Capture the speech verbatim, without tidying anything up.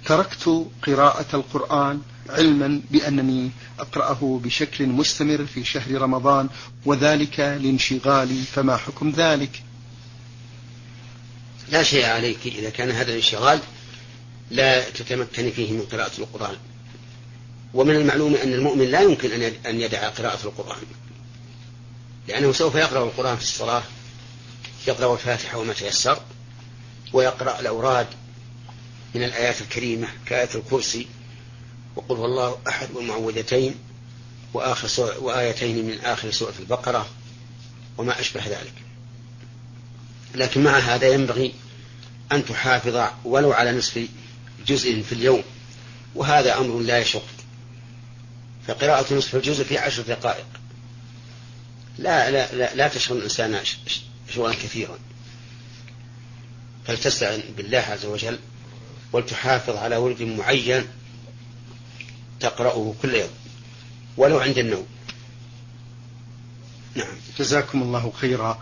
تركت قراءة القرآن علما بأنني أقرأه بشكل مستمر في شهر رمضان، وذلك لانشغالي، فما حكم ذلك؟ لا شيء عليك إذا كان هذا الانشغال لا تتمكن فيه من قراءة القرآن. ومن المعلوم أن المؤمن لا يمكن أن يدع قراءة القرآن، لأنه سوف يقرأ القرآن في الصلاة، يقرأ الفاتحة وما تيسر، ويقرأ الأوراد من الآيات الكريمة كآية الكرسي وقل هو الله أحد والمعوذتين وآخر وآيتين من آخر سورة البقرة وما أشبه ذلك. لكن مع هذا ينبغي أن تحافظ ولو على نصف جزء في اليوم، وهذا أمر لا يشق. فقراءة نصف الجزء في عشر دقائق لا, لا, لا, لا تشغل الإنسان شغلا كثيرا، فلتستعن بالله عز وجل ولتحافظ على ورد معين تقرأه كل يوم ولو عند النوم. نعم، جزاكم الله خيرا.